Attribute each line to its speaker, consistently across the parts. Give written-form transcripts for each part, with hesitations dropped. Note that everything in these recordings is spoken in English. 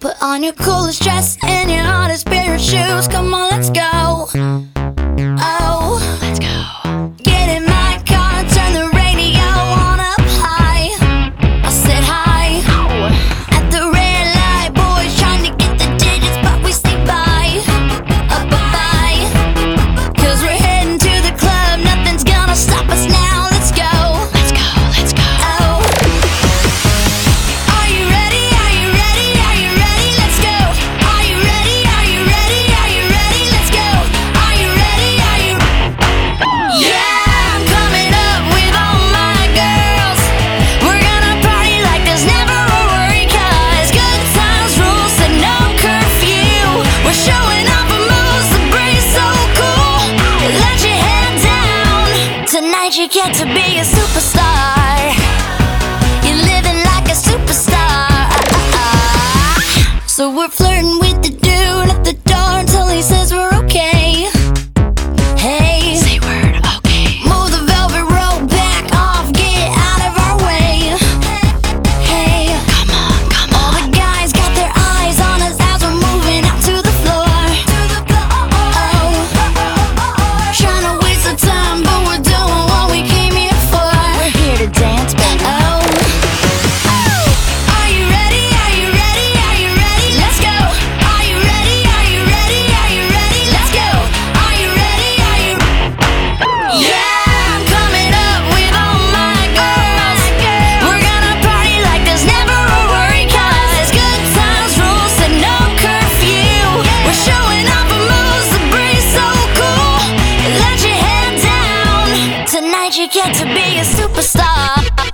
Speaker 1: Put on your coolest dress and your hottest pair of shoes. Come on, let's go. Oh, let's go. Get in my car, turn the radio on up high. I said hi. At the red light, boys trying to get the digits, but we stay by. Bye. 'Cause we're heading to the club, nothing's gonna stop us now. Let's go. Let's go, let's go. Oh. Are you ready? Are you ready? Are you ready? Let's go. Are you ready? Are you ready? Are you ready? Let's go. Are you ready? Are you? Yeah, I'm coming up with all my girls. We're gonna party like there's never a worry, 'cause good times rules and no curfew. We're showing off our moves, the breeze so cool. Let your head down. Tonight you get to be a superstar. You're living like a superstar. So we're flirting with the dude at the door until he says we're okay. Hey, say word, okay. Move the velvet rope back off, get out of our way. Hey, come on, come on. All the guys got their eyes on us as we're moving out to the floor. Oh, trying to waste the time, but we're doing what we came here for. We're here to dance, baby. Oh. Are you ready? Are you ready? Are you ready? Let's go. Are you ready? Are you ready? Are you ready? Let's go. Are you ready? Are you? Yeah, I'm coming up with all my girls. We're gonna party like there's never a worry, 'cause good times rules and no curfew. We're showing off our moves, the breeze so cool. Let your head down. Tonight you get to be a superstar.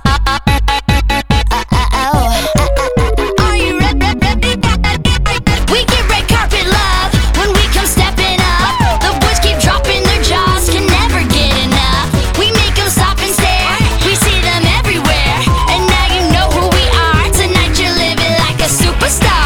Speaker 1: Are you ready? We get red carpet love when we come stepping up. The boys keep dropping their jaws, can never get enough. We make them stop and stare, we see them everywhere. And now you know who we are. Tonight you're living like a superstar.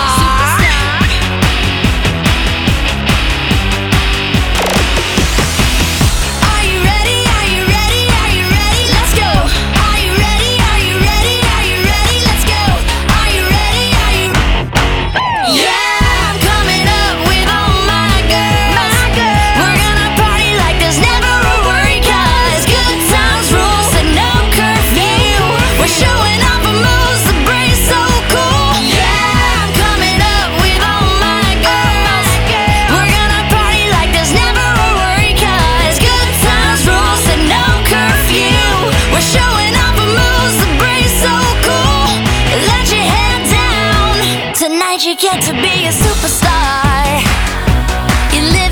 Speaker 1: Are you ready? Are you ready? Are you ready? Let's go. Are you ready? Are you ready? Are you ready? Let's go. Are you ready? Are you? Yeah, I'm coming up with all my girls. We're gonna party like there's never a worry, 'cause good times rules and no curfew. We're showing off our moves, the breeze so cool. Yeah, I'm coming up with all my girls. We're gonna party like there's never a worry, 'cause good times rules and no curfew. We're showing off our moves, the breeze so cool. Let your head down. Tonight you get to be a superstar. You live